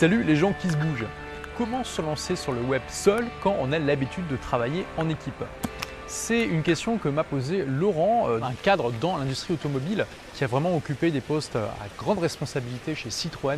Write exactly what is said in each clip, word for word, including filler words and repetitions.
Salut les gens qui se bougent. Comment se lancer sur le web seul quand on a l'habitude de travailler en équipe? C'est une question que m'a posée Laurent, un cadre dans l'industrie automobile qui a vraiment occupé des postes à grande responsabilité chez Citroën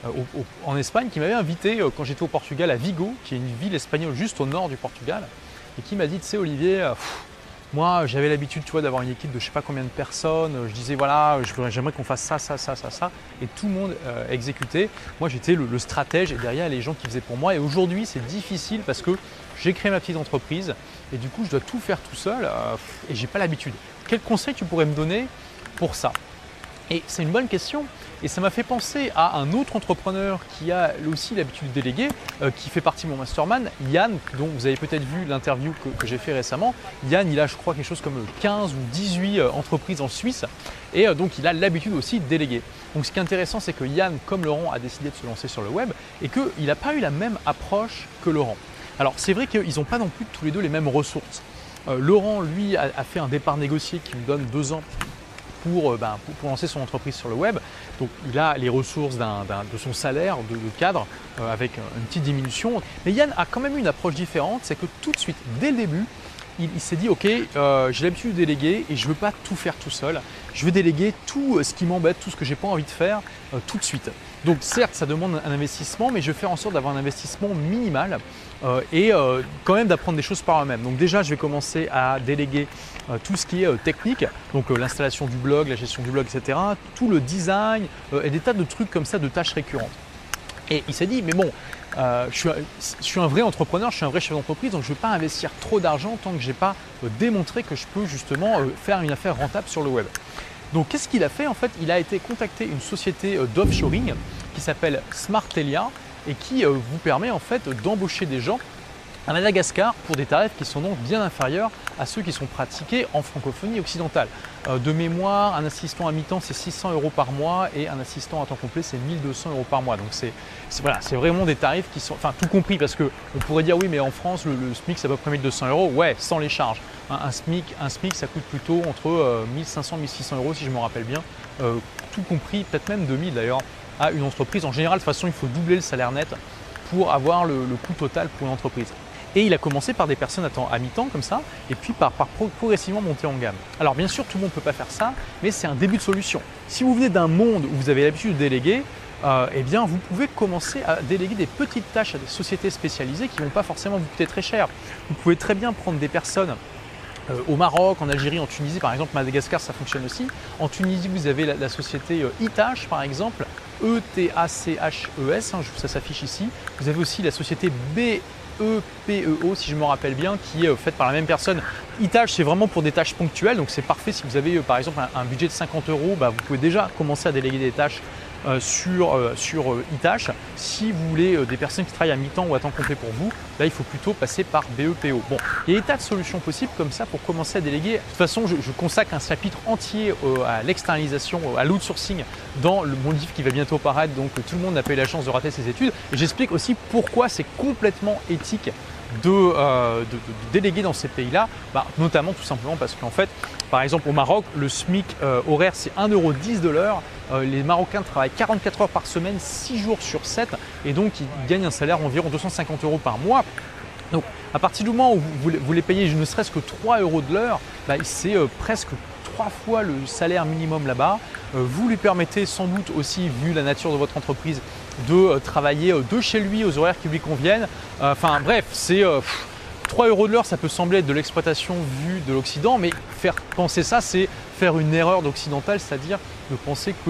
en Espagne, qui m'avait invité quand j'étais au Portugal à Vigo, qui est une ville espagnole juste au nord du Portugal, et qui m'a dit, tu sais Olivier, pff, moi j'avais l'habitude tu vois, d'avoir une équipe de je sais pas combien de personnes, je disais voilà, j'aimerais qu'on fasse ça, ça, ça, ça, ça, et tout le monde euh, exécutait. Moi j'étais le, le stratège et derrière les gens qui faisaient pour moi, et aujourd'hui c'est difficile parce que j'ai créé ma petite entreprise et du coup je dois tout faire tout seul euh, et j'ai pas l'habitude. Quel conseil tu pourrais me donner pour ça? Et c'est une bonne question et ça m'a fait penser à un autre entrepreneur qui a aussi l'habitude de déléguer, euh, qui fait partie de mon mastermind, Yann, dont vous avez peut-être vu l'interview que, que j'ai fait récemment. Yann, il a je crois quelque chose comme quinze ou dix-huit euh, entreprises en Suisse et euh, donc il a l'habitude aussi de déléguer. Donc ce qui est intéressant, c'est que Yann, comme Laurent, a décidé de se lancer sur le web et qu'il n'a pas eu la même approche que Laurent. Alors c'est vrai qu'ils n'ont pas non plus tous les deux les mêmes ressources. Euh, Laurent, lui, a, a fait un départ négocié qui lui donne deux ans Pour, euh, ben, pour, pour lancer son entreprise sur le web. Donc il a les ressources d'un, d'un, de son salaire de, de cadre euh, avec une petite diminution. Mais Yann a quand même eu une approche différente, c'est que tout de suite, dès le début, il, il s'est dit ok, euh, j'ai l'habitude de déléguer et je ne veux pas tout faire tout seul. Je veux déléguer tout ce qui m'embête, tout ce que j'ai pas envie de faire euh, tout de suite. Donc certes, ça demande un investissement, mais je vais faire en sorte d'avoir un investissement minimal euh, et euh, quand même d'apprendre des choses par moi-même. Donc déjà, je vais commencer à déléguer euh, tout ce qui est euh, technique, donc euh, l'installation du blog, la gestion du blog, et cetera, tout le design euh, et des tas de trucs comme ça, de tâches récurrentes. Et il s'est dit, mais bon, euh, je, suis un, je suis un vrai entrepreneur, je suis un vrai chef d'entreprise, donc je ne vais pas investir trop d'argent tant que je n'ai pas euh, démontré que je peux justement euh, faire une affaire rentable sur le web. Donc qu'est-ce qu'il a fait? En fait, il a été contacter une société euh, d'offshoring qui s'appelle Smartelia et qui euh, vous permet en fait d'embaucher des gens à Madagascar pour des tarifs qui sont donc bien inférieurs à ceux qui sont pratiqués en francophonie occidentale. Euh, de mémoire, un assistant à mi-temps c'est six cents euros par mois et un assistant à temps complet c'est mille deux cents euros par mois. Donc c'est voilà, c'est vraiment des tarifs qui sont, enfin tout compris, parce qu'on pourrait dire oui mais en France le, le SMIC c'est à peu près mille deux cents euros, ouais, sans les charges. Un, un, SMIC, un SMIC ça coûte plutôt entre euh, mille cinq cents et mille six cents euros si je me rappelle bien, euh, tout compris, peut-être même deux mille d'ailleurs, à une entreprise. En général de toute façon il faut doubler le salaire net pour avoir le, le coût total pour une entreprise. Et il a commencé par des personnes à, temps, à mi-temps comme ça, et puis par, par progressivement monter en gamme. Alors bien sûr, tout le monde ne peut pas faire ça, mais c'est un début de solution. Si vous venez d'un monde où vous avez l'habitude de déléguer, euh, eh bien vous pouvez commencer à déléguer des petites tâches à des sociétés spécialisées qui ne vont pas forcément vous coûter très cher. Vous pouvez très bien prendre des personnes euh, au Maroc, en Algérie, en Tunisie, par exemple, Madagascar, ça fonctionne aussi. En Tunisie, vous avez la, la société euh, Itache, par exemple, E T A C H E S, hein, ça s'affiche ici. Vous avez aussi la société B E P E O si je me rappelle bien, qui est faite par la même personne. Itache, c'est vraiment pour des tâches ponctuelles, donc c'est parfait si vous avez par exemple un, un budget de cinquante euros, bah, vous pouvez déjà commencer à déléguer des tâches euh, sur, euh, sur euh, Itache. Si vous voulez euh, des personnes qui travaillent à mi-temps ou à temps complet pour vous, là il faut plutôt passer par B E P O. Bon, il y a des tas de solutions possibles comme ça pour commencer à déléguer. De toute façon, je, je consacre un chapitre entier euh, à l'externalisation, à l'outsourcing dans le, mon livre qui va bientôt paraître, donc tout le monde n'a pas eu la chance de rater ses études. Et j'explique aussi pourquoi c'est complètement éthique De, euh, de, de, de déléguer dans ces pays-là, bah, notamment tout simplement parce qu'en fait, par exemple au Maroc, le SMIC euh, horaire c'est un euro dix de l'heure. Euh, les Marocains travaillent quarante-quatre heures par semaine, six jours sur sept, et donc ils gagnent un salaire environ deux cent cinquante euros par mois. Donc à partir du moment où vous, vous les payez ne serait-ce que trois euros de l'heure, bah, c'est euh, presque trois fois le salaire minimum là-bas. Euh, vous lui permettez sans doute aussi, vu la nature de votre entreprise, de euh, travailler euh, de chez lui aux horaires qui lui conviennent. Euh, enfin bref, c'est euh, trois euros de l'heure, ça peut sembler être de l'exploitation vue de l'Occident, mais faire penser ça, c'est faire une erreur d'occidental, c'est-à-dire de penser que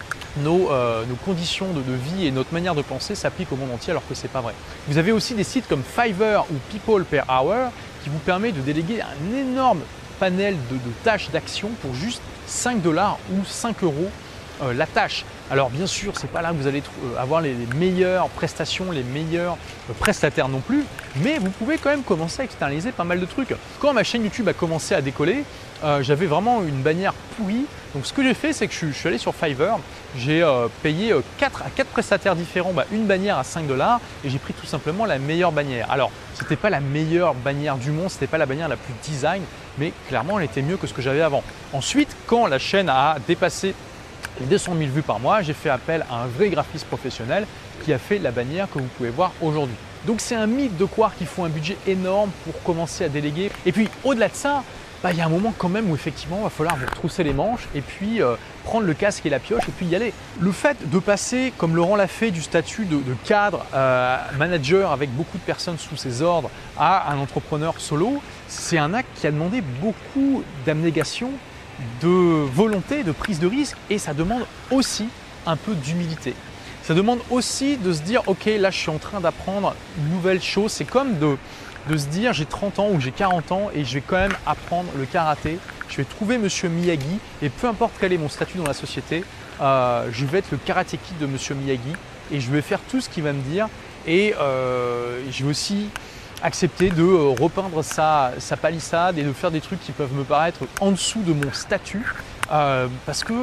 Nos, euh, nos conditions de, de vie et notre manière de penser s'appliquent au monde entier alors que ce n'est pas vrai. Vous avez aussi des sites comme Fiverr ou People Per Hour qui vous permet de déléguer un énorme panel de, de tâches d'action pour juste cinq dollars ou cinq euros euh, la tâche. Alors bien sûr, ce n'est pas là que vous allez avoir les, les meilleures prestations, les meilleurs euh, prestataires non plus, mais vous pouvez quand même commencer à externaliser pas mal de trucs. Quand ma chaîne YouTube a commencé à décoller, euh, j'avais vraiment une bannière pourrie. Donc ce que j'ai fait, c'est que je, je suis allé sur Fiverr, j'ai euh, payé euh, quatre à quatre prestataires différents, bah, une bannière à cinq dollars et j'ai pris tout simplement la meilleure bannière. Alors, ce n'était pas la meilleure bannière du monde, ce n'était pas la bannière la plus design, mais clairement, elle était mieux que ce que j'avais avant. Ensuite, quand la chaîne a dépassé les deux cent mille vues par mois, j'ai fait appel à un vrai graphiste professionnel qui a fait la bannière que vous pouvez voir aujourd'hui. Donc c'est un mythe de croire qu'il faut un budget énorme pour commencer à déléguer. Et puis au-delà de ça, bah, il y a un moment quand même où effectivement il va falloir vous retrousser les manches et puis euh, prendre le casque et la pioche et puis y aller. Le fait de passer, comme Laurent l'a fait, du statut de, de cadre, euh, manager avec beaucoup de personnes sous ses ordres à un entrepreneur solo, c'est un acte qui a demandé beaucoup d'abnégation, de volonté, de prise de risque et ça demande aussi un peu d'humilité. Ça demande aussi de se dire ok, là je suis en train d'apprendre une nouvelle chose. C'est comme de, de se dire j'ai trente ans ou j'ai quarante ans et je vais quand même apprendre le karaté. Je vais trouver Monsieur Miyagi et peu importe quel est mon statut dans la société, euh, je vais être le karaté kid de Monsieur Miyagi et je vais faire tout ce qu'il va me dire et euh, je vais aussi accepter de repeindre sa, sa palissade et de faire des trucs qui peuvent me paraître en dessous de mon statut euh, parce que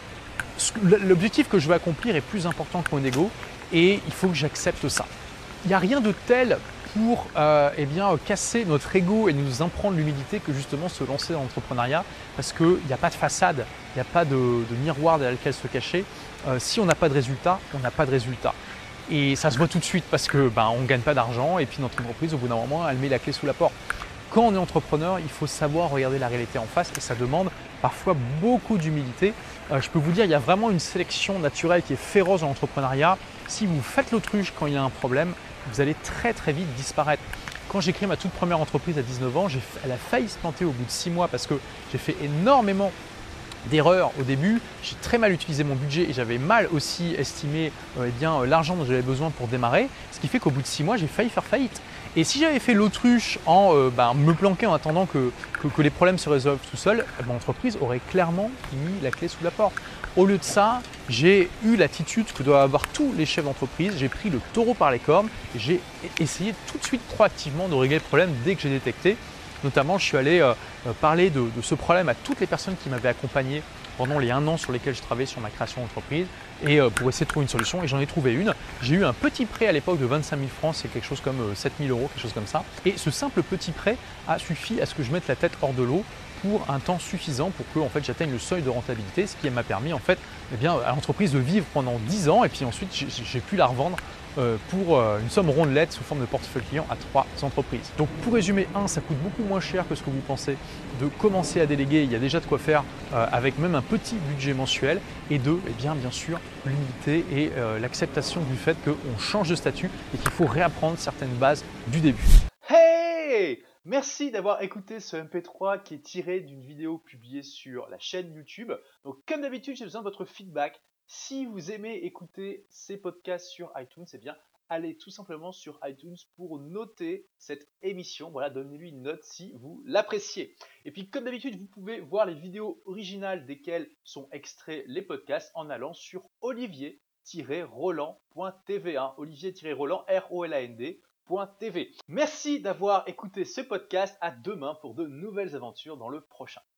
l'objectif que je veux accomplir est plus important que mon ego et il faut que j'accepte ça. Il n'y a rien de tel pour euh, eh bien, casser notre ego et nous imprendre l'humilité que justement se lancer dans l'entrepreneuriat parce qu'il n'y a pas de façade, il n'y a pas de, de miroir derrière lequel se cacher. Euh, si on n'a pas de résultat, on n'a pas de résultat. Et ça se voit tout de suite parce que ben, on ne gagne pas d'argent et puis notre entreprise au bout d'un moment elle met la clé sous la porte. Quand on est entrepreneur, il faut savoir regarder la réalité en face et ça demande parfois beaucoup d'humilité. Euh, je peux vous dire, il y a vraiment une sélection naturelle qui est féroce dans l'entrepreneuriat. Si vous faites l'autruche quand il y a un problème, vous allez très très vite disparaître. Quand j'ai créé ma toute première entreprise à dix-neuf ans, elle a failli se planter au bout de six mois parce que j'ai fait énormément d'erreurs au début, j'ai très mal utilisé mon budget et j'avais mal aussi estimé euh, eh bien, l'argent dont j'avais besoin pour démarrer, ce qui fait qu'au bout de six mois, j'ai failli faire faillite. Et si j'avais fait l'autruche en euh, bah, me planquer en attendant que, que, que les problèmes se résolvent tout seuls, mon entreprise aurait clairement mis la clé sous la porte. Au lieu de ça, j'ai eu l'attitude que doivent avoir tous les chefs d'entreprise, j'ai pris le taureau par les cornes et j'ai essayé tout de suite proactivement de régler le problème dès que j'ai détecté. Notamment, je suis allé euh, parler de, de ce problème à toutes les personnes qui m'avaient accompagné pendant les un an sur lesquels je travaillais sur ma création d'entreprise et euh, pour essayer de trouver une solution et j'en ai trouvé une. J'ai eu un petit prêt à l'époque de vingt-cinq mille francs, c'est quelque chose comme euh, sept mille euros, quelque chose comme ça. Et ce simple petit prêt a suffi à ce que je mette la tête hors de l'eau pour un temps suffisant pour que en fait, j'atteigne le seuil de rentabilité, ce qui m'a permis en fait, eh bien, à l'entreprise de vivre pendant dix ans et puis ensuite j'ai pu la revendre Euh, pour euh, une somme rondelette sous forme de portefeuille client à trois entreprises. Donc pour résumer, un, ça coûte beaucoup moins cher que ce que vous pensez de commencer à déléguer, il y a déjà de quoi faire euh, avec même un petit budget mensuel. Et deux, eh bien, bien sûr, l'humilité et euh, l'acceptation du fait qu'on change de statut et qu'il faut réapprendre certaines bases du début. Hey! Merci d'avoir écouté ce M P trois qui est tiré d'une vidéo publiée sur la chaîne YouTube. Donc comme d'habitude, j'ai besoin de votre feedback. Si vous aimez écouter ces podcasts sur iTunes, eh bien, allez tout simplement sur iTunes pour noter cette émission. Voilà, donnez-lui une note si vous l'appréciez. Et puis, comme d'habitude, vous pouvez voir les vidéos originales desquelles sont extraits les podcasts en allant sur olivier tiret roland point t v. Hein, olivier-roland, R O L A N D. .tv. Merci d'avoir écouté ce podcast. À demain pour de nouvelles aventures dans le prochain.